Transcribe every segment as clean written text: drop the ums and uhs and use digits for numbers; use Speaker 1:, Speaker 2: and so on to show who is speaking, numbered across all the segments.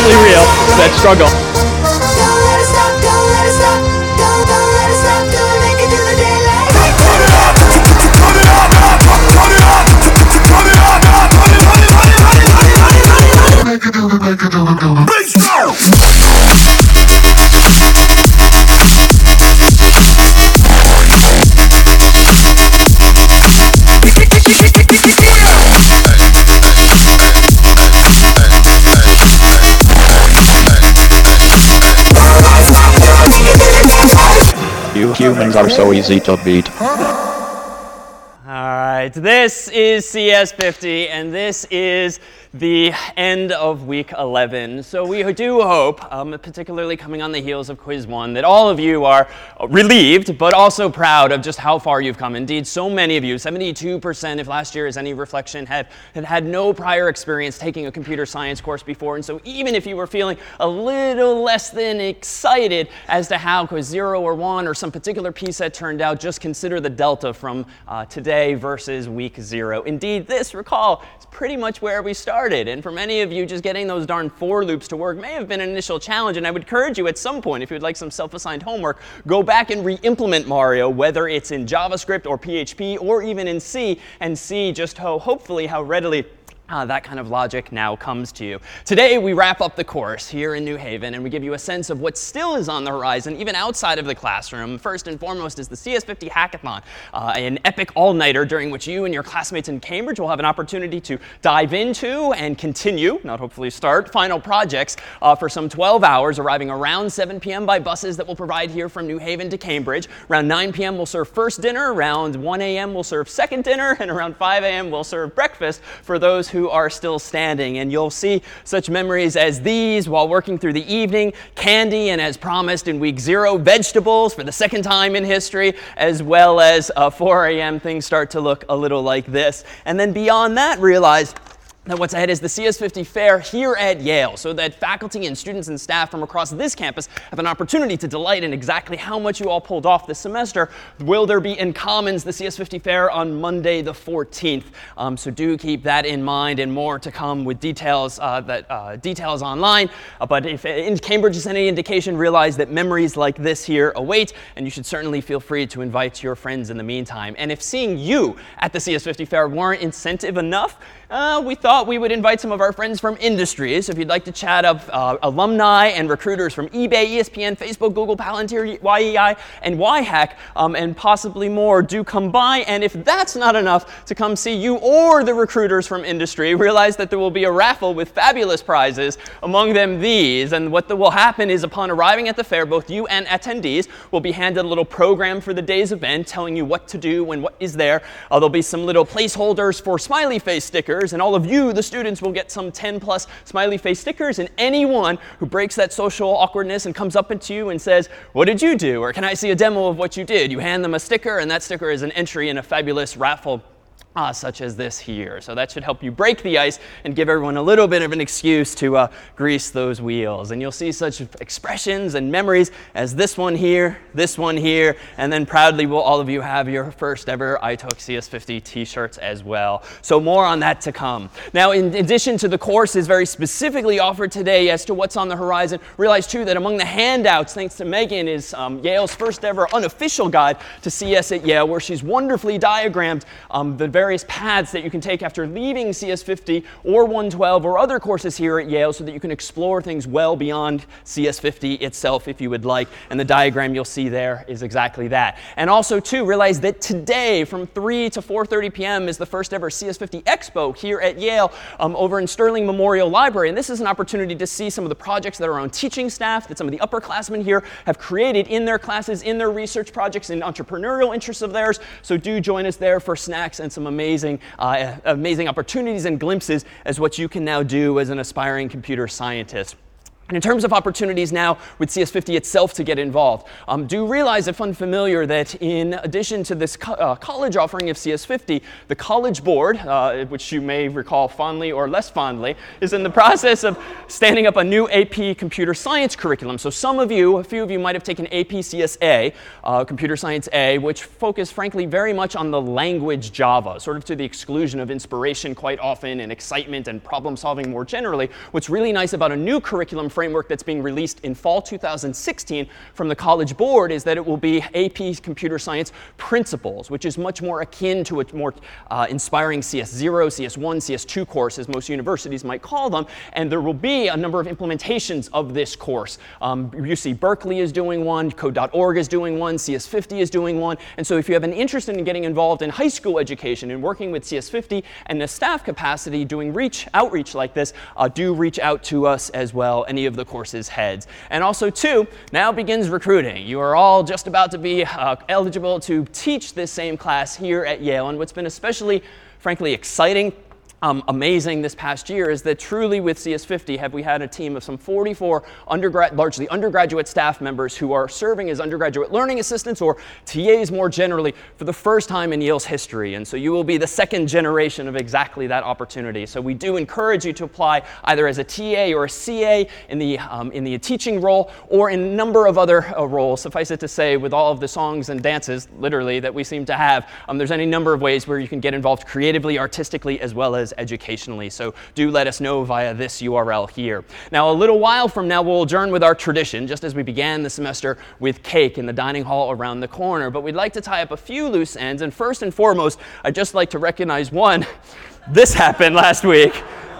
Speaker 1: definitely real, that struggle.
Speaker 2: You humans are so easy to beat.
Speaker 1: Alright, this is CS50, and this is the end of week 11. So we do hope, particularly coming on the heels of quiz 1, that all of you are relieved, but also proud of just how far you've come. Indeed, so many of you, 72%, if last year is any reflection, had no prior experience taking a computer science course before. And so even if you were feeling a little less than excited as to how quiz 0 or 1 or some particular piece that turned out, just consider the delta from today versus week 0. Indeed, this, recall, is pretty much where we started. And for many of you, just getting those darn for loops to work may have been an initial challenge. And I would encourage you at some point, if you would like some self-assigned homework, go back and re-implement Mario, whether it's in JavaScript or PHP or even in C, and see just hopefully how readily that kind of logic now comes to you. Today, we wrap up the course here in New Haven, and we give you a sense of what still is on the horizon, even outside of the classroom. First and foremost is the CS50 Hackathon, an epic all-nighter during which you and your classmates in Cambridge will have an opportunity to dive into and continue, not hopefully start, final projects for some 12 hours, arriving around 7 p.m. by buses that will provide here from New Haven to Cambridge. Around 9 p.m. we'll serve first dinner, around 1 a.m. we'll serve second dinner, and around 5 a.m. we'll serve breakfast for those who are still standing. And you'll see such memories as these while working through the evening, candy, and as promised in week 0, vegetables for the second time in history, as well as 4 a.m. things start to look a little like this. And then beyond that, realize that what's ahead is the CS50 Fair here at Yale, so that faculty and students and staff from across this campus have an opportunity to delight in exactly how much you all pulled off this semester. Will there be in Commons, the CS50 Fair, on Monday the 14th? So do keep that in mind, and more to come with details details online. But if in Cambridge is any indication, realize that memories like this here await, and you should certainly feel free to invite your friends in the meantime. And if seeing you at the CS50 Fair weren't incentive enough, we thought we would invite some of our friends from industry. So if you'd like to chat up alumni and recruiters from eBay, ESPN, Facebook, Google, Palantir, YEI, and YHack, and possibly more, do come by. And if that's not enough to come see you or the recruiters from industry, realize that there will be a raffle with fabulous prizes, among them these. And what will happen is upon arriving at the fair, both you and attendees will be handed a little program for the day's event telling you what to do and what is there. There'll be some little placeholders for smiley face stickers, and all of you, the students, will get some 10+ smiley face stickers, and anyone who breaks that social awkwardness and comes up to you and says, "What did you do?" or "Can I see a demo of what you did?" you hand them a sticker, and that sticker is an entry in a fabulous raffle such as this here. So that should help you break the ice and give everyone a little bit of an excuse to grease those wheels. And you'll see such expressions and memories as this one here, and then proudly will all of you have your first ever I Took CS50 t-shirts as well. So more on that to come. Now, in addition to the courses very specifically offered today as to what's on the horizon, realize too that among the handouts, thanks to Megan, is Yale's first ever unofficial guide to CS at Yale, where she's wonderfully diagrammed the various paths that you can take after leaving CS50 or 112 or other courses here at Yale, so that you can explore things well beyond CS50 itself if you would like. And the diagram you'll see there is exactly that. And also, too, realize that today from 3 to 4:30 p.m. is the first ever CS50 Expo here at Yale over in Sterling Memorial Library. And this is an opportunity to see some of the projects that our own teaching staff, that some of the upperclassmen here have created in their classes, in their research projects, and entrepreneurial interests of theirs. So do join us there for snacks and some amazing opportunities and glimpses as what you can now do as an aspiring computer scientist. And in terms of opportunities now with CS50 itself to get involved, do realize, if unfamiliar, that in addition to this college offering of CS50, the College Board, which you may recall fondly or less fondly, is in the process of standing up a new AP Computer Science curriculum. So a few of you might have taken AP CSA, Computer Science A, which focused, frankly, very much on the language Java, sort of to the exclusion of inspiration quite often and excitement and problem solving more generally. What's really nice about a new curriculum framework that's being released in fall 2016 from the College Board is that it will be AP Computer Science Principles, which is much more akin to a more inspiring CS0, CS1, CS2 course, as most universities might call them. And there will be a number of implementations of this course. UC Berkeley is doing one, Code.org is doing one, CS50 is doing one. And so if you have an interest in getting involved in high school education and working with CS50 and the staff capacity doing outreach like this, do reach out to us as well, any of the course's heads. And also, too, now begins recruiting. You are all just about to be eligible to teach this same class here at Yale. And what's been especially, frankly, exciting, amazing this past year is that truly with CS50 have we had a team of some 44 largely undergraduate staff members who are serving as undergraduate learning assistants or TAs more generally for the first time in Yale's history. And so you will be the second generation of exactly that opportunity. So we do encourage you to apply either as a TA or a CA in the teaching role or in a number of other roles. Suffice it to say, with all of the songs and dances, literally, that we seem to have, there's any number of ways where you can get involved creatively, artistically, as well as educationally. So do let us know via this URL here. Now, a little while from now, we'll adjourn with our tradition, just as we began the semester with cake in the dining hall around the corner. But we'd like to tie up a few loose ends. And first and foremost, I'd just like to recognize one. This happened last week.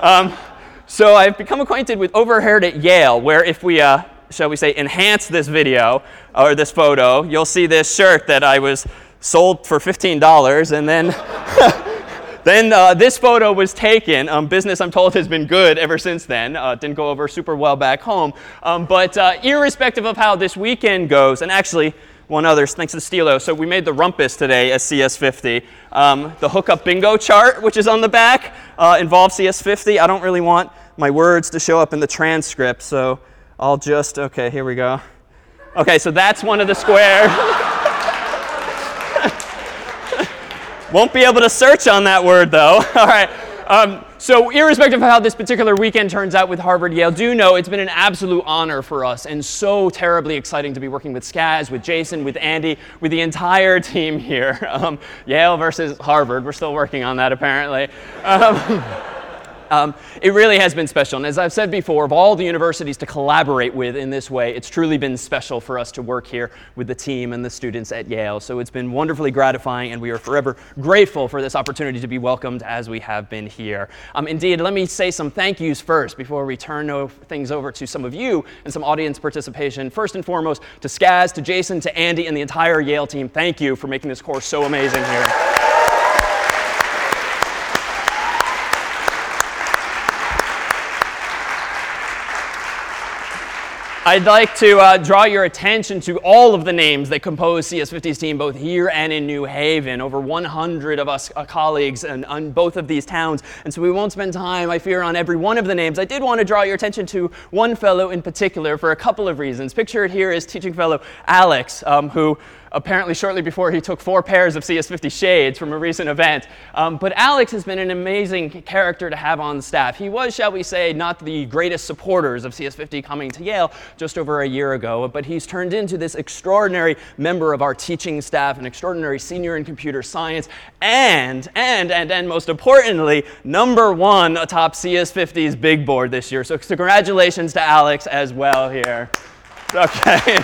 Speaker 1: So I've become acquainted with Overheard at Yale, where if we, shall we say, enhance this video or this photo, you'll see this shirt that I was sold for $15, and then Then this photo was taken. Business, I'm told, has been good ever since then. Didn't go over super well back home. But irrespective of how this weekend goes, and actually, one other, thanks to Stilo. So we made the rumpus today as CS50. The hookup bingo chart, which is on the back, involves CS50. I don't really want my words to show up in the transcript, so I'll just, OK, here we go. OK, so that's one of the squares. Won't be able to search on that word, though. All right. So irrespective of how this particular weekend turns out with Harvard Yale, do know it's been an absolute honor for us and so terribly exciting to be working with Skaz, with Jason, with Andy, with the entire team here. Yale versus Harvard. We're still working on that, apparently. It really has been special. And as I've said before, of all the universities to collaborate with in this way, it's truly been special for us to work here with the team and the students at Yale. So it's been wonderfully gratifying, and we are forever grateful for this opportunity to be welcomed as we have been here. Indeed, let me say some thank yous first before we turn things over to some of you and some audience participation. First and foremost, to Skaz, to Jason, to Andy, and the entire Yale team, thank you for making this course so amazing here. I'd like to draw your attention to all of the names that compose CS50's team, both here and in New Haven. Over 100 of us colleagues on both of these towns. And so we won't spend time, I fear, on every one of the names. I did want to draw your attention to one fellow in particular for a couple of reasons. Pictured here is teaching fellow Alex, who apparently shortly before he took 4 pairs of CS50 shades from a recent event. But Alex has been an amazing character to have on staff. He was, shall we say, not the greatest supporters of CS50 coming to Yale just over a year ago, but he's turned into this extraordinary member of our teaching staff, an extraordinary senior in computer science, and most importantly, #1 atop CS50's big board this year. So congratulations to Alex as well here. Okay.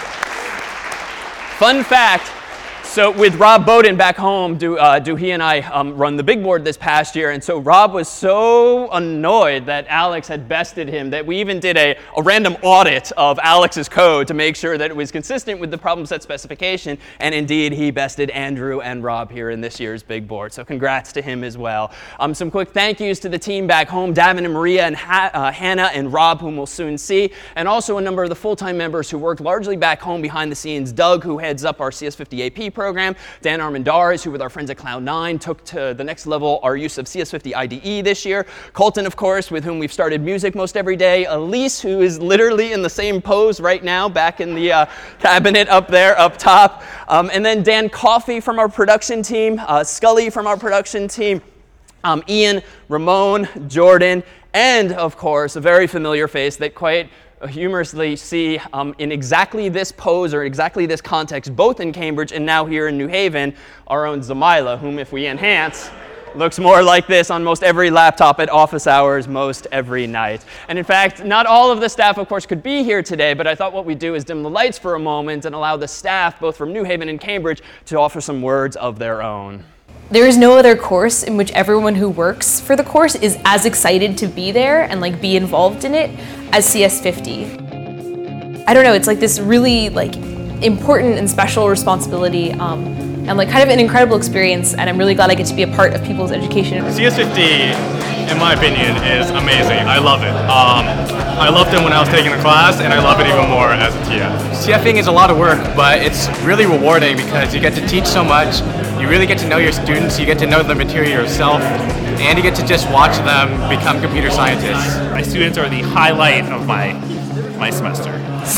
Speaker 1: Fun fact, so with Rob Bowden back home, he and I run the big board this past year. And so Rob was so annoyed that Alex had bested him that we even did a random audit of Alex's code to make sure that it was consistent with the problem set specification. And indeed, he bested Andrew and Rob here in this year's big board. So congrats to him as well. Some quick thank yous to the team back home, Davin and Maria and Hannah and Rob, whom we'll soon see. And also a number of the full-time members who worked largely back home behind the scenes. Doug, who heads up our CS50 AP program. program. Dan Armendariz, who with our friends at Cloud9 took to the next level our use of CS50 IDE this year. Colton, of course, with whom we've started music most every day. Elise, who is literally in the same pose right now, back in the cabinet up there, up top. And then Dan Coffey from our production team, Scully from our production team, Ian, Ramon, Jordan, and of course, a very familiar face that quite humorously see in exactly this pose or exactly this context, both in Cambridge and now here in New Haven, our own Zamila, whom if we enhance, looks more like this on most every laptop at office hours most every night. And in fact, not all of the staff, of course, could be here today, but I thought what we'd do is dim the lights for a moment and allow the staff, both from New Haven and Cambridge, to offer some words of their own.
Speaker 3: There is no other course in which everyone who works for the course is as excited to be there and like be involved in it as CS50. I don't know, it's like this really like important and special responsibility and like kind of an incredible experience, and I'm really glad I get to be a part of people's education.
Speaker 4: CS50, in my opinion, is amazing. I love it. I loved it when I was taking the class, and I love it even more as a TF. CFing is a lot of work, but it's really rewarding because you get to teach so much. You really get to know your students, you get to know the material yourself, and you get to just watch them become computer scientists.
Speaker 5: My students are the highlight of my semester.
Speaker 6: So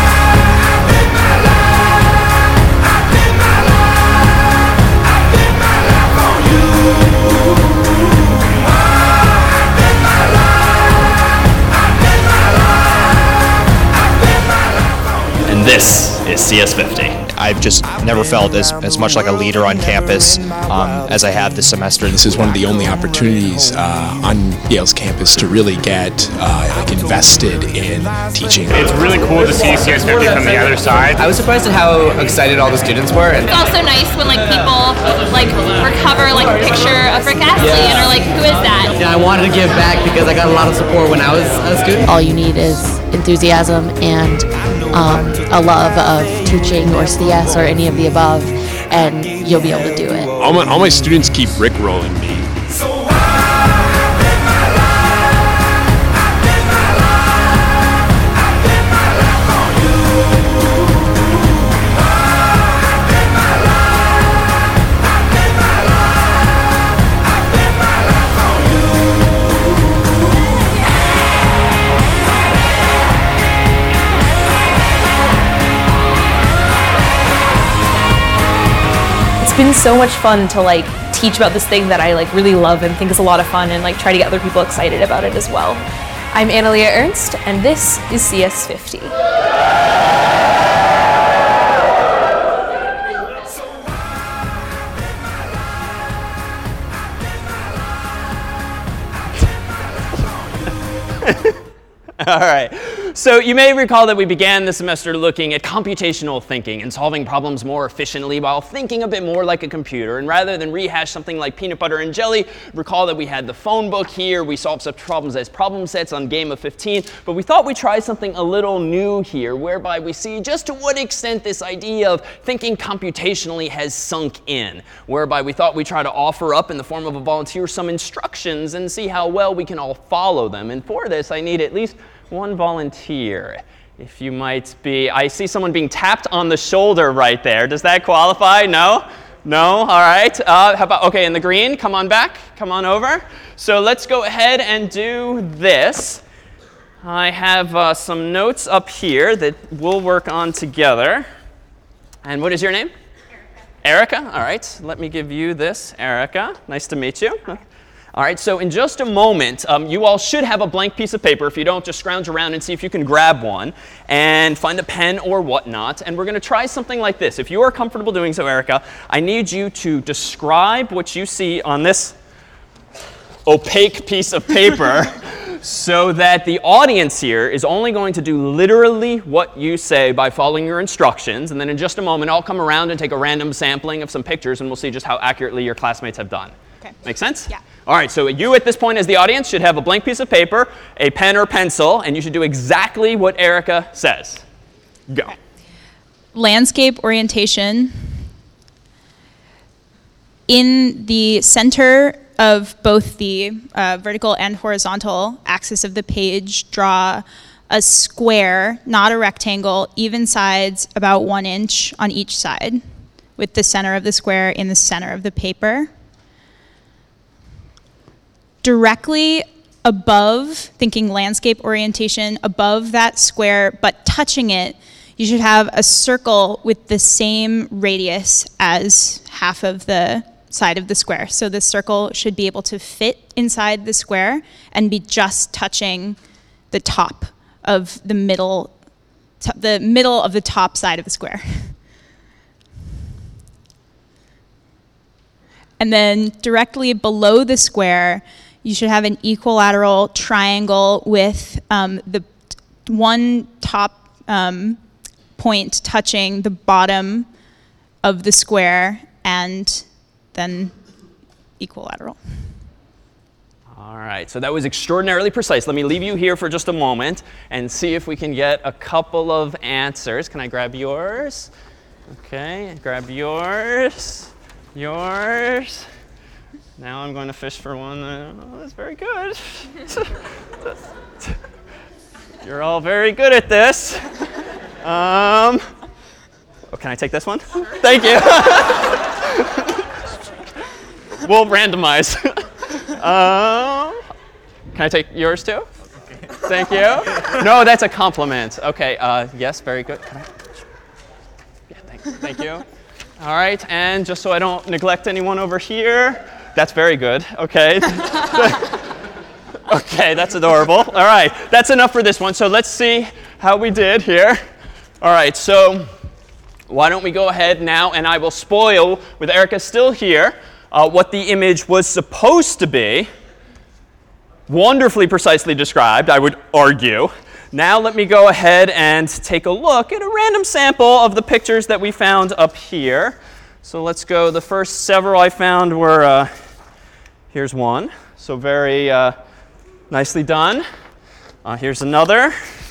Speaker 6: I live my life, I live my life, I live my life on you. I live my life, I live my life, I live my life on you.
Speaker 1: And this is CS50.
Speaker 7: I've just never felt as much like a leader on campus as I have this semester.
Speaker 8: This is one of the only opportunities on Yale's campus to really get like invested in teaching.
Speaker 5: It's really cool to see CS50 from the other side.
Speaker 9: I was surprised at how excited all the students were.
Speaker 10: It's also nice when like people like recover like a picture of Rick Astley and are like, who is that?
Speaker 9: Yeah, I wanted to give back because I got a lot of support when I was a student.
Speaker 11: All you need is enthusiasm and a love of teaching or CS or any of the above, and you'll be able to do it.
Speaker 12: All my students keep rickrolling me.
Speaker 6: So I live my life, I live my life, I live my life on you. I live my life, I live my life, I live my life on you.
Speaker 3: It's been so much fun to like teach about this thing that I like really love and think is a lot of fun, and like try to get other people excited about it as well. I'm Analia Ernst, and this is CS50.
Speaker 1: All right. So you may recall that we began the semester looking at computational thinking and solving problems more efficiently while thinking a bit more like a computer. And rather than rehash something like peanut butter and jelly, recall that we had the phone book here. We solved such problems as problem sets on Game of 15. But we thought we'd try something a little new here, whereby we see just to what extent this idea of thinking computationally has sunk in. Whereby we thought we'd try to offer up in the form of a volunteer some instructions and see how well we can all follow them. And for this, I need at least one volunteer. If you might be, I see someone being tapped on the shoulder right there. Does that qualify? No? No? All right. How about, okay, in the green, come on back. Come on over. So let's go ahead and do this. I have some notes up here that we'll work on together. And what is your name? Erica. Erica? All right. Let me give you this, Erica. Nice to meet you. All right, so in just a moment, you all should have a blank piece of paper. If you don't, just scrounge around and see if you can grab one and find a pen or whatnot. And we're going to try something like this. If you are comfortable doing so, Erica, I need you to describe what you see on this opaque piece of paper so that the audience here is only going to do literally what you say by following your instructions. And then in just a moment, I'll come around and take a random sampling of some pictures, and we'll see just how accurately your classmates have done.
Speaker 10: Okay.
Speaker 1: Make sense?
Speaker 10: Yeah.
Speaker 1: All right, so you at this point as the audience should have a blank piece of paper, a pen or pencil, and you should do exactly what Erica says. Go.
Speaker 10: Okay. Landscape orientation. In the center of both the vertical and horizontal axis of the page, draw a square, not a rectangle, even sides about 1 inch on each side. with the center of the square in the center of the paper. Directly above, thinking landscape orientation, above that square, but touching it, you should have a circle with the same radius as half of the side of the square. So the circle should be able to fit inside the square and be just touching the top of the middle of the top side of the square. And then directly below the square, you should have an equilateral triangle with the one top point touching the bottom of the square and then equilateral.
Speaker 1: All right, so that was extraordinarily precise. Let me leave you here for just a moment and see if we can get a couple of answers. Can I grab yours? Okay, grab yours. Yours. Now I'm going to fish for one. That's very good. You're all very good at this. Oh, can I take this one? Thank you. We'll randomize. Can I take yours too? Okay. Thank you. No, that's a compliment. Okay. Yes, very good. Can I? Yeah, thank you. All right, and just so I don't neglect anyone over here, that's very good. Okay. Okay, that's adorable. All right, that's enough for this one. So let's see how we did here. All right, so why don't we go ahead now, and I will spoil, with Erica still here, what the image was supposed to be. Wonderfully precisely described, I would argue. Now let me go ahead and take a look at a random sample of the pictures that we found up here. So let's go. The first several I found were, here's one. So very nicely done. Here's another.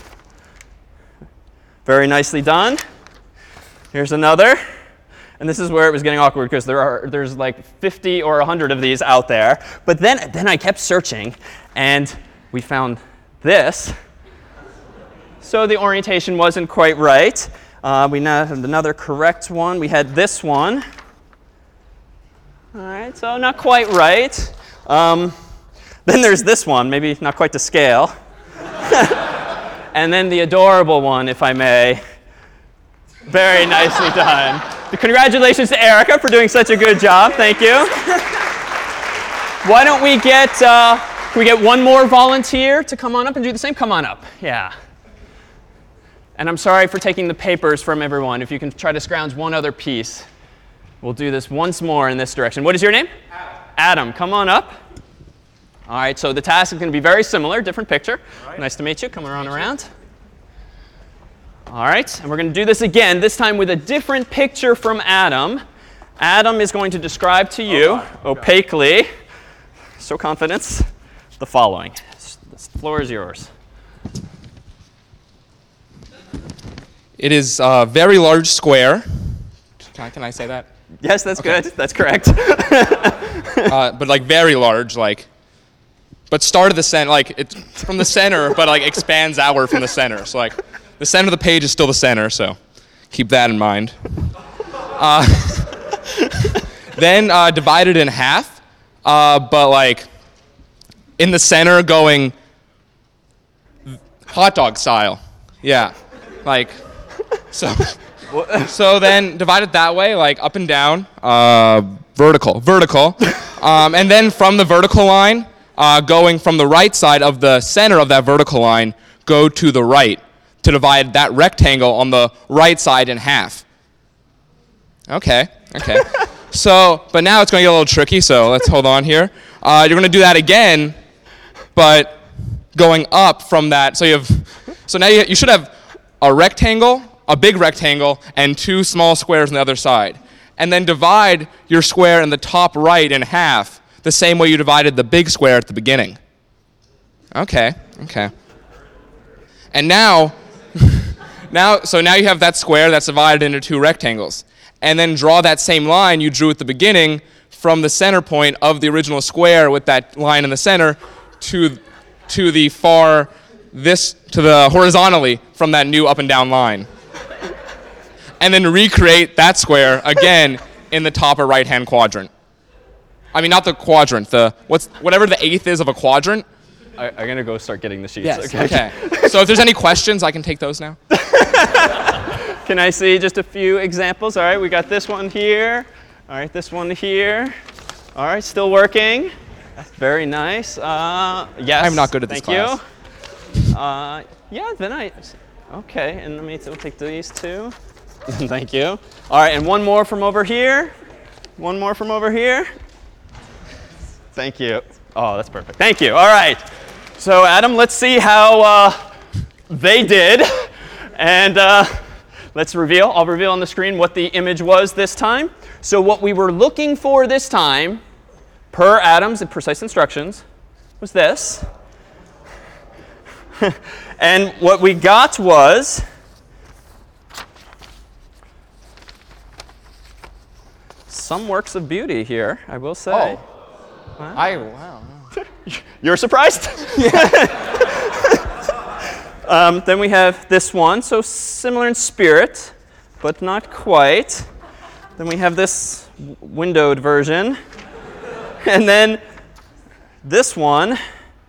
Speaker 1: Very nicely done. Here's another. And this is where it was getting awkward because there's like 50 or 100 of these out there. But then I kept searching and we found this. So the orientation wasn't quite right. We now have another correct one. We had this one. All right, so not quite right. Then there's this one, maybe not quite to scale. And then the adorable one, if I may. Very nicely done. Congratulations to Erica for doing such a good job. Thank you. Why don't we get, can we get one more volunteer to come on up and do the same? Come on up. Yeah. And I'm sorry for taking the papers from everyone. If you can try to scrounge one other piece. We'll do this once more in this direction. What is your name? Adam, come on up. All right, so the task is going to be very similar, different picture. Right. Nice to meet you. Come around. All right, and we're going to do this again, this time with a different picture from Adam. Adam is going to describe to you, opaquely, so confidence, the following. The floor is yours.
Speaker 13: It is a very large square. Can I say that?
Speaker 1: Yes, that's
Speaker 13: okay.
Speaker 1: Good. That's correct.
Speaker 13: But like very large, like, but start at the center, like it's from the center, but like expands outward from the center. So like the center of the page is still the center, so keep that in mind. Then divide it in half, but like in the center going hot dog style. Yeah, like so then divide it that way, like up and down, vertical, and then from the vertical line, going from the right side of the center of that vertical line, go to the right to divide that rectangle on the right side in half. Okay. So, but now it's going to get a little tricky, so let's hold on here. You're going to do that again, but going up from that. So now you should have a rectangle, a big rectangle, and two small squares on the other side. And then divide your square in the top right in half, the same way you divided the big square at the beginning. Okay. And now you have that square that's divided into two rectangles. And then draw that same line you drew at the beginning from the center point of the original square with that line in the center to the horizontally from that new up and down line. and then recreate that square again in the top or right-hand quadrant. I mean, not the quadrant, whatever the eighth is of a quadrant.
Speaker 1: I'm going to go start getting the sheets.
Speaker 13: Yes, okay. So if there's any questions, I can take those now.
Speaker 1: Can I see just a few examples? All right, we got this one here. All right, this one here. All right, still working. Very nice. Yes.
Speaker 13: I'm not good at this class.
Speaker 1: Thank you. Yeah, then okay, and we'll take these two. Thank you. All right, and one more from over here. One more from over here. Thank you. Oh, that's perfect. Thank you. All right. So, Adam, let's see how they did. And let's reveal. I'll reveal on the screen what the image was this time. So what we were looking for this time, per Adam's precise instructions, was this. And what we got was some works of beauty here, I will say.
Speaker 13: Oh. Wow.
Speaker 1: You're surprised? Then we have this one, so similar in spirit, but not quite. Then we have this windowed version. And then this one.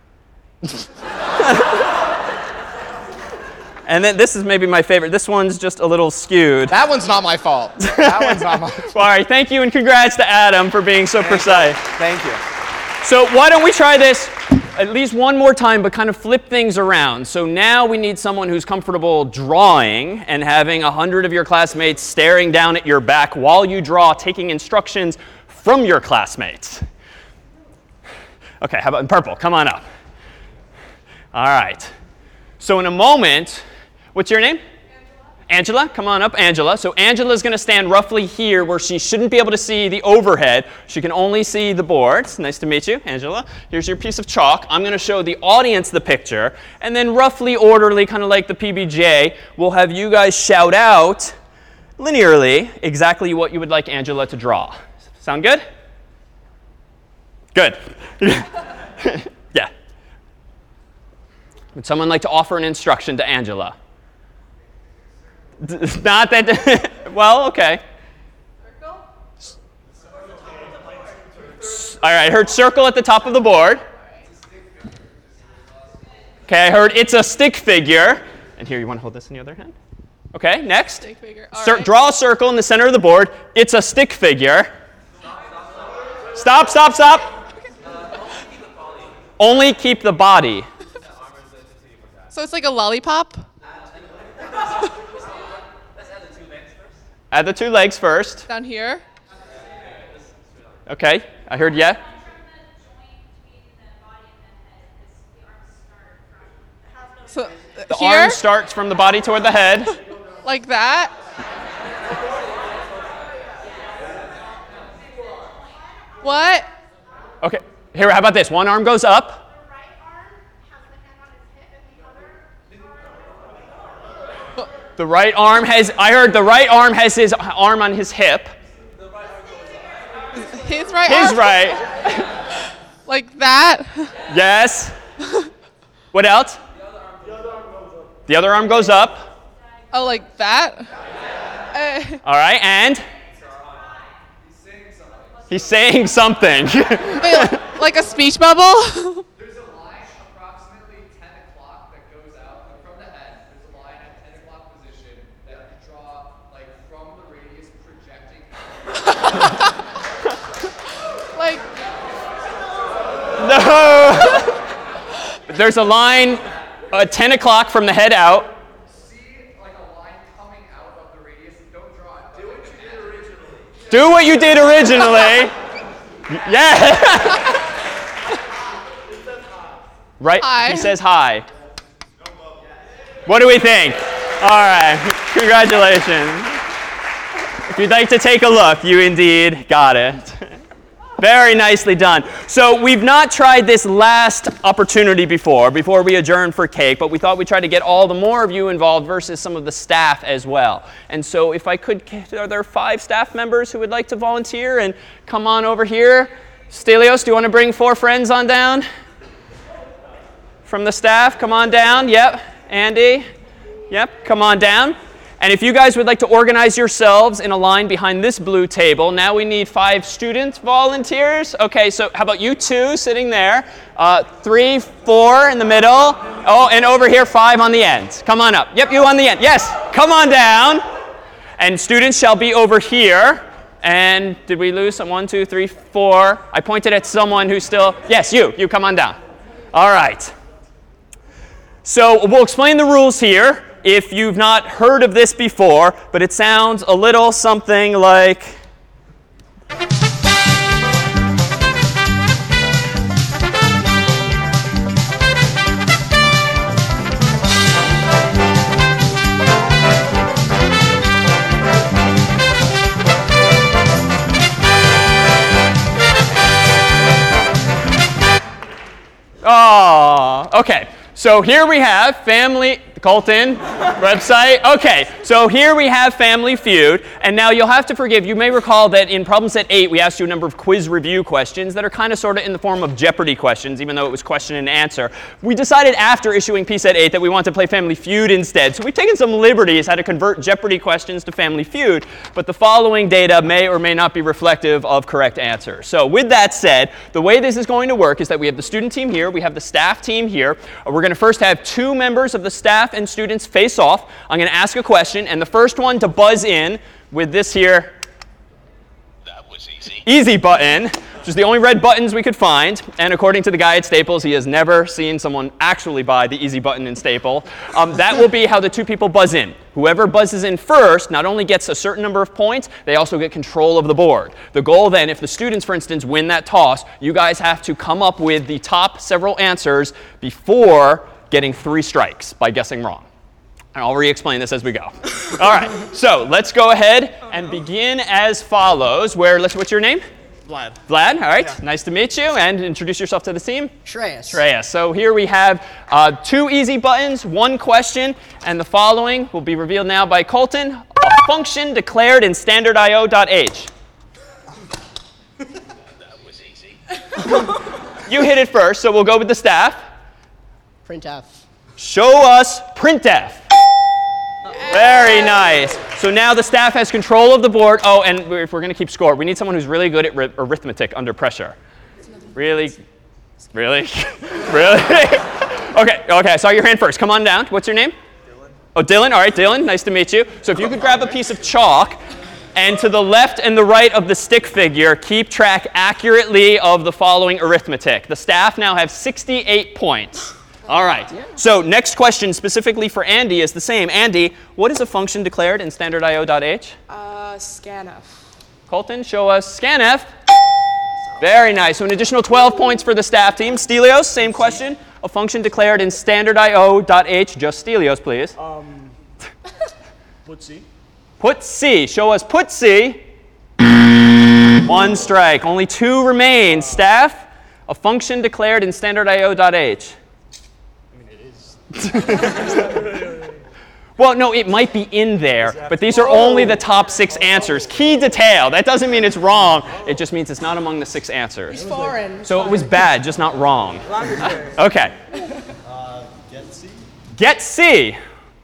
Speaker 1: And then this is maybe my favorite. This one's just a little skewed.
Speaker 13: That one's not my fault. That one's not my fault.
Speaker 1: All right, thank you and congrats to Adam for being so precise.
Speaker 13: Thank you.
Speaker 1: So why don't we try this at least one more time, but kind of flip things around. So now we need someone who's comfortable drawing and having 100 of your classmates staring down at your back while you draw, taking instructions from your classmates. Okay, how about in purple? Come on up. All right. So in a moment, what's your name? Angela, come on up, Angela. So Angela's going to stand roughly here where she shouldn't be able to see the overhead. She can only see the board. Nice to meet you, Angela. Here's your piece of chalk. I'm going to show the audience the picture. And then roughly orderly, kind of like the PBJ, we'll have you guys shout out linearly exactly what you would like Angela to draw. Sound good? Good. Yeah. Would someone like to offer an instruction to Angela? Not that, well, okay. Circle? All right, I heard circle at the top of the board. Okay, I heard it's a stick figure. And here, you want to hold this in the other hand? Okay, next.
Speaker 14: Stick figure. All right.
Speaker 1: Draw a circle in the center of the board. It's a stick figure. Stop, stop, stop. Only keep the body.
Speaker 14: So it's like a lollipop?
Speaker 1: Add the two legs first.
Speaker 14: Down here?
Speaker 1: Okay, I heard yeah.
Speaker 14: So
Speaker 1: The
Speaker 14: here?
Speaker 1: arm starts from the body toward the head.
Speaker 14: Like that? What?
Speaker 1: Okay, here, how about this? One arm goes up. The right arm has, I heard the right arm has his arm on his hip.
Speaker 14: His right
Speaker 1: His
Speaker 14: arm?
Speaker 1: right.
Speaker 14: Like that?
Speaker 1: Yes. What else? The other arm goes up.
Speaker 14: Oh, like that?
Speaker 1: All right, and? He's saying something.
Speaker 14: Wait, like a speech bubble?
Speaker 4: There's a line approximately 10 o'clock that goes out from the head. There's a line at 10 o'clock position that you draw like from the radius projecting.
Speaker 14: Like.
Speaker 1: No. There's a line at 10 o'clock from the head out.
Speaker 4: See like a line coming out of the radius. Don't draw it. Do what you did originally.
Speaker 1: Do what you did originally. Yeah. Right?
Speaker 14: Hi.
Speaker 1: He says hi. What do we think? All right. Congratulations. If you'd like to take a look, you indeed got it. Very nicely done. So we've not tried this last opportunity before we adjourn for cake, but we thought we'd try to get all the more of you involved versus some of the staff as well. And so if I could, are there 5 staff members who would like to volunteer and come on over here? Stelios, do you want to bring 4 friends on down? From the staff, come on down. Yep. Andy? Yep, come on down. And if you guys would like to organize yourselves in a line behind this blue table, now we need 5 student volunteers. Okay, so how about you 2 sitting there? 3, 4 in the middle. Oh, and over here 5 on the end. Come on up. Yep, you on the end. Yes, come on down. And students shall be over here. And did we lose some? 1, 2, 3, 4. I pointed at someone who's still, yes, you come on down. All right. So we'll explain the rules here if you've not heard of this before, but it sounds a little something like... Oh, okay. So here we have Family, Colton, website. Okay, so here we have Family Feud. And now you'll have to forgive, you may recall that in problem set 8, we asked you a number of quiz review questions that are kind of sort of in the form of Jeopardy questions, even though it was question and answer. We decided after issuing P set 8 that we want to play Family Feud instead. So we've taken some liberties how to convert Jeopardy questions to Family Feud. But the following data may or may not be reflective of correct answers. So with that said, the way this is going to work is that we have the student team here, we have the staff team here. We're going to first have 2 members of the staff and students face off. I'm going to ask a question, and the first one to buzz in with this here easy button, which is the only red buttons we could find. And according to the guy at Staples, he has never seen someone actually buy the easy button in Staple. That will be how the 2 people buzz in. Whoever buzzes in first not only gets a certain number of points, they also get control of the board. The goal then, if the students, for instance, win that toss, you guys have to come up with the top several answers before getting 3 strikes by guessing wrong. And I'll re-explain this as we go. All right, so let's go ahead and begin as follows. What's your name?
Speaker 9: Vlad.
Speaker 1: Vlad, all right. Yeah. Nice to meet you. And introduce yourself to the team.
Speaker 9: Shreyas.
Speaker 1: Shreyas. So here we have 2 easy buttons, 1 question, and the following will be revealed now by Colton. A function declared in standardio.h. That was easy. You hit it first, so we'll go with the staff.
Speaker 9: Printf.
Speaker 1: Show us printf. Very nice. So now the staff has control of the board. Oh, and if we're going to keep score, we need someone who's really good at arithmetic under pressure. Really? Really? Really? Okay, I saw your hand first. Come on down. What's your name? Dylan. Oh, Dylan. All right, Dylan. Nice to meet you. So if you could grab a piece of chalk, and to the left and the right of the stick figure, keep track accurately of the following arithmetic. The staff now have 68 points. All right. So next question specifically for Andy is the same. Andy, what is a function declared in standardio.h?
Speaker 14: Scanf.
Speaker 1: Colton, show us scanf. Very nice. So an additional 12 points for the staff team. Stelios, same question. A function declared in standardio.h. Just Stelios, please.
Speaker 15: Put C.
Speaker 1: Put C. Show us put C. 1 strike. Only 2 remain. Staff, a function declared in standardio.h. Well, no, it might be in there, but these are only the top 6 answers. Key detail. That doesn't mean it's wrong. It just means it's not among the 6 answers.
Speaker 14: It's foreign.
Speaker 1: So it was bad, just not wrong. Okay.
Speaker 15: Get C.
Speaker 1: Get C.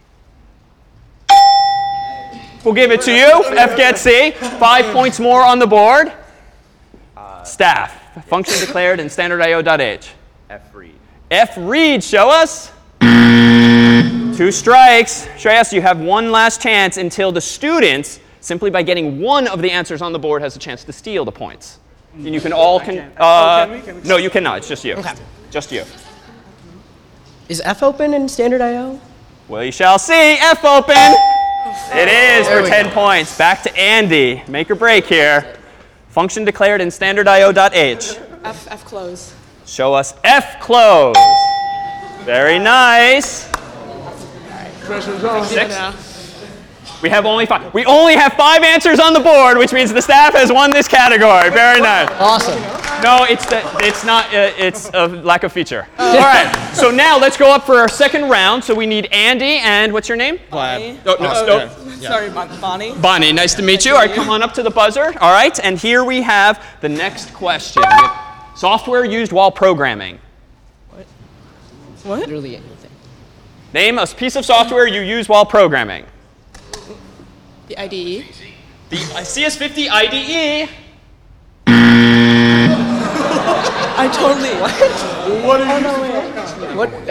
Speaker 1: We'll give it to you. F get C. 5 points more on the board. Staff. Function declared in standardio.h.
Speaker 15: F read.
Speaker 1: F read. Show us. 2 strikes. Shreyas, you have 1 last chance until the students, simply by getting 1 of the answers on the board, has a chance to steal the points. And you can all... no, you cannot. It's just you.
Speaker 9: Okay.
Speaker 1: Just you.
Speaker 9: Is F open in standard IO?
Speaker 1: We shall see. F open. It is for 10 points. Back to Andy. Make or break here. Function declared in standardio.h.
Speaker 14: F close.
Speaker 1: Show us F close. Very nice.
Speaker 14: Pressure's on.
Speaker 1: 6. We have only 5. We only have 5 answers on the board, which means the staff has won this category. Very nice.
Speaker 9: Awesome.
Speaker 1: No, it's a lack of feature. All right. So now let's go up for our second round. So we need Andy and what's your name?
Speaker 9: Vlad.
Speaker 1: Oh, no.
Speaker 14: Sorry, Bonnie.
Speaker 1: Bonnie, nice to meet you. All right, come on up to the buzzer. All right, and here we have the next question. We have software used while programming.
Speaker 14: What?
Speaker 9: Literally anything.
Speaker 1: Name a piece of software you use while programming.
Speaker 14: The IDE.
Speaker 1: The CS50 IDE.
Speaker 14: I totally.
Speaker 15: What are you?
Speaker 14: No, wait. What?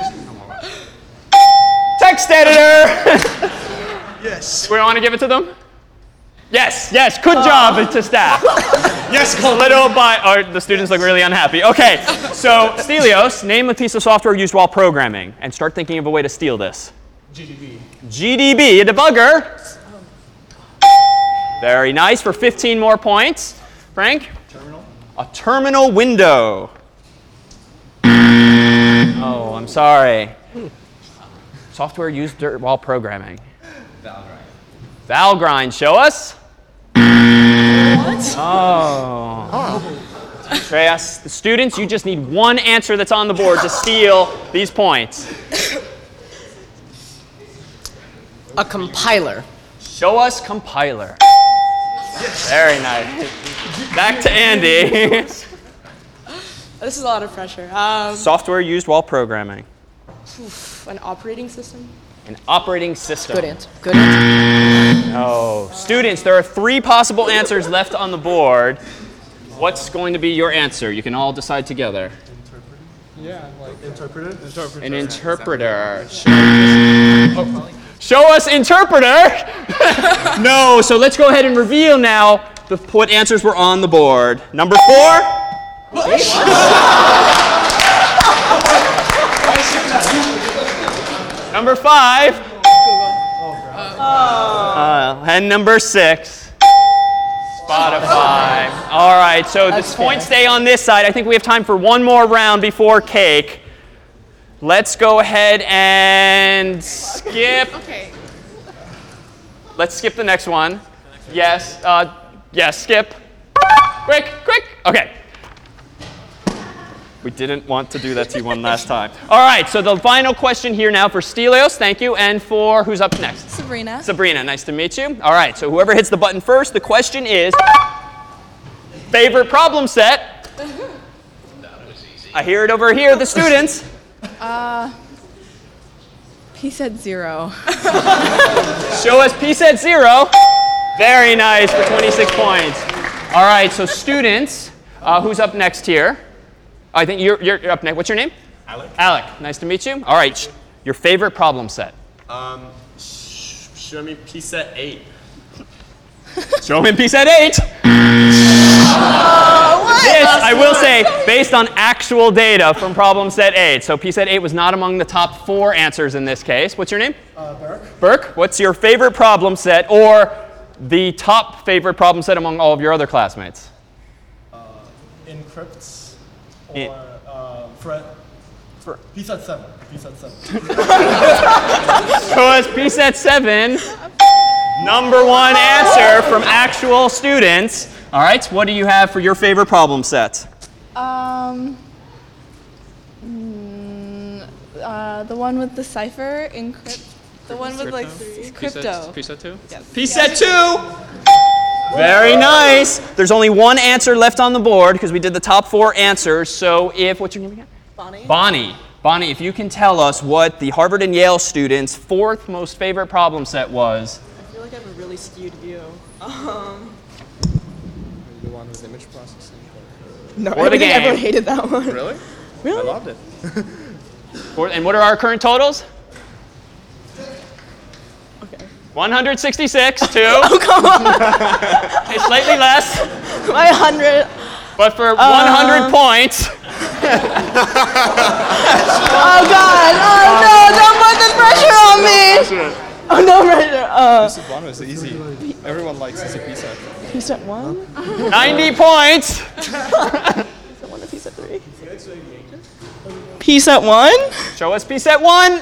Speaker 1: Text editor.
Speaker 15: Yes.
Speaker 1: We want to give it to them? Yes, yes, good job to staff.
Speaker 15: Yes,
Speaker 1: The students look really unhappy. Okay, so Stelios, name a piece of software used while programming and start thinking of a way to steal this.
Speaker 15: GDB.
Speaker 1: GDB, a debugger. Very nice for 15 more points. Frank?
Speaker 15: Terminal.
Speaker 1: A terminal window. Oh, I'm sorry. Software used while programming.
Speaker 15: Valgrind.
Speaker 1: Valgrind, show us. What? Oh. Andreas, the students, you just need one answer that's on the board to steal these points.
Speaker 9: A compiler.
Speaker 1: Show us compiler. Very nice. Back to Andy.
Speaker 14: This is a lot of pressure.
Speaker 1: Software used while programming.
Speaker 14: An operating system.
Speaker 1: An operating system.
Speaker 9: Good answer. Good answer.
Speaker 1: No. Students, there are 3 possible answers left on the board. What's going to be your answer? You can all decide together.
Speaker 15: Yeah, like interpreter. Interpreter.
Speaker 1: An interpreter. Show us interpreter. No. So let's go ahead and reveal now what answers were on the board. Number 4. Number 5. And number 6. Spotify. All right, so the points stay on this side. I think we have time for one more round before cake. Let's go ahead and skip.
Speaker 14: Okay.
Speaker 1: Let's skip the next one. Yes, yes, skip. Quick. Okay. We didn't want to do that to you one last time. All right, so the final question here now for Stelios, thank you, and for who's up next?
Speaker 14: Sabrina.
Speaker 1: Sabrina, nice to meet you. All right, so whoever hits the button first, the question is, favorite problem set? I hear it over here, the students.
Speaker 14: He said 0.
Speaker 1: Show us P set 0. Very nice for 26 points. All right, so students, who's up next here? I think you're up next. What's your name?
Speaker 15: Alec.
Speaker 1: Alec, nice to meet you. All right, your favorite problem set?
Speaker 15: Show me P set 8.
Speaker 1: Show him P set 8. This, I will say, based on actual data from problem set 8. So P set 8 was not among the top 4 answers in this case. What's your name?
Speaker 15: Burke.
Speaker 1: Burke, what's your favorite problem set or the top favorite problem set among all of your other classmates?
Speaker 15: Encrypts. Or P set 7. P set 7.
Speaker 1: So it's P set 7. Number 1 answer from actual students. All right, what do you have for your favorite problem set?
Speaker 16: The one with the cipher, encrypt. The one with like crypto.
Speaker 13: P set 2?
Speaker 16: Yes.
Speaker 1: P set 2. Very nice. There's only one answer left on the board because we did the top 4 answers. So what's your name again?
Speaker 14: Bonnie.
Speaker 1: Bonnie, if you can tell us what the Harvard and Yale students' 4th most favorite problem set was.
Speaker 14: I feel like I have a really skewed view.
Speaker 15: The one with image processing.
Speaker 14: No,
Speaker 1: Or the game.
Speaker 14: Everyone hated that one.
Speaker 15: Really?
Speaker 14: Really?
Speaker 15: I loved it.
Speaker 1: And what are our current totals?
Speaker 14: Okay.
Speaker 1: 166 to.
Speaker 14: Oh, come on.
Speaker 1: It's slightly less.
Speaker 14: My 100.
Speaker 1: But for 100 points.
Speaker 14: Oh God! Oh no! Don't put this pressure on me! Oh no pressure!
Speaker 15: P set 1 was easy. Everyone likes this P set.
Speaker 14: P set 1?
Speaker 1: 90 points.
Speaker 14: P set 1 or P set 3? P set 1?
Speaker 1: Show us P set 1.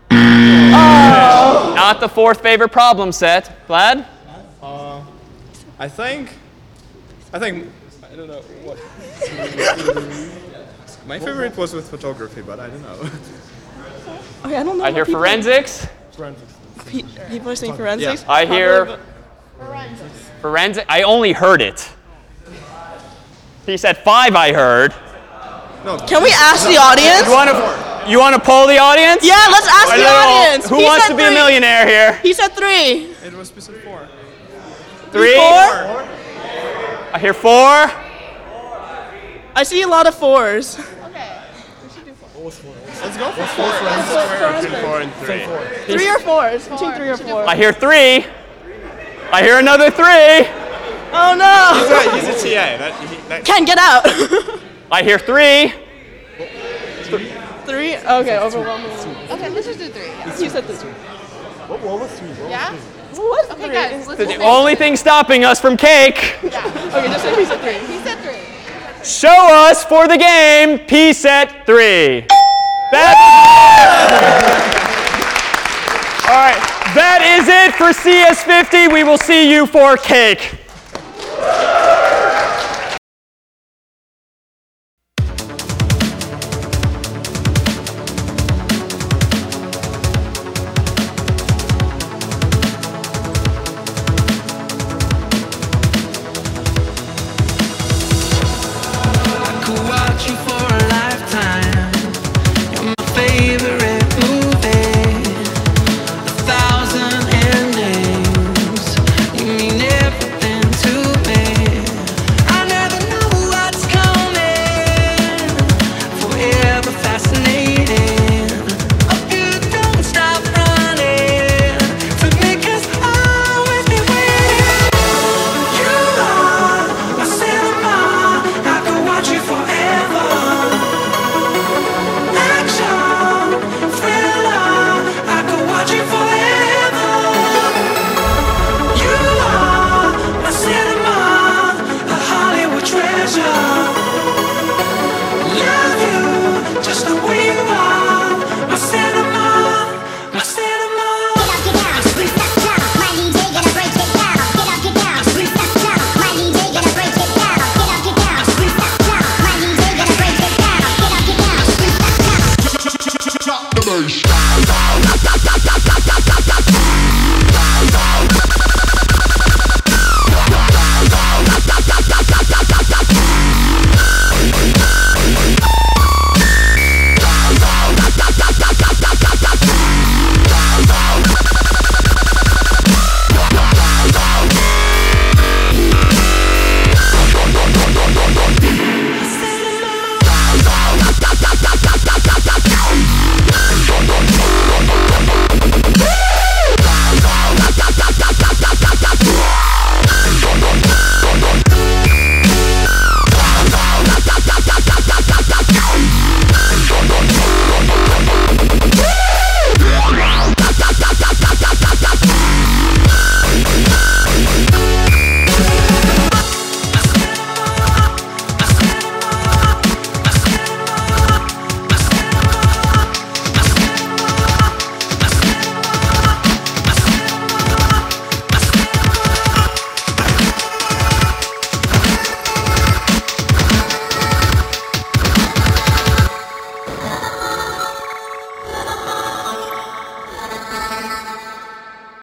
Speaker 14: Oh.
Speaker 1: Not the 4th favorite problem set. Vlad?
Speaker 15: I think, I don't know what. My favorite was with photography, but I don't know.
Speaker 14: Okay, I don't know.
Speaker 1: I hear forensics.
Speaker 14: People are saying forensics?
Speaker 1: Yeah. I hear forensic. I only heard it. He said 5 I heard.
Speaker 15: No.
Speaker 14: Can we ask the audience?
Speaker 1: You want to poll the audience?
Speaker 14: Yeah, let's ask the audience.
Speaker 1: Who
Speaker 14: He
Speaker 1: wants
Speaker 14: said
Speaker 1: to be a
Speaker 14: 3.
Speaker 1: millionaire here?
Speaker 14: He said 3.
Speaker 15: It was specific 4.
Speaker 1: 3?
Speaker 14: 4?
Speaker 1: I hear 4.
Speaker 14: I see a lot of 4s.
Speaker 15: Let's go for 4 friends.
Speaker 5: 4 and 3.
Speaker 14: 3 or 4s? Between 3 or 4.
Speaker 1: I hear 3. I hear another 3.
Speaker 14: Oh no!
Speaker 15: He's a TA.
Speaker 14: Can't get out.
Speaker 1: I hear 3.
Speaker 14: 3? Okay, overwhelming.
Speaker 16: Okay, let's just do 3. Yeah.
Speaker 14: You said 3.
Speaker 15: What was 3?
Speaker 16: Yeah?
Speaker 14: What was
Speaker 16: Okay,
Speaker 14: 3?
Speaker 16: guys, let's
Speaker 1: The only thing stopping us from cake.
Speaker 14: Okay, just say he said 3.
Speaker 16: He said 3.
Speaker 1: Show us for the game P set 3. All right, that is it for CS50. We will see you for cake.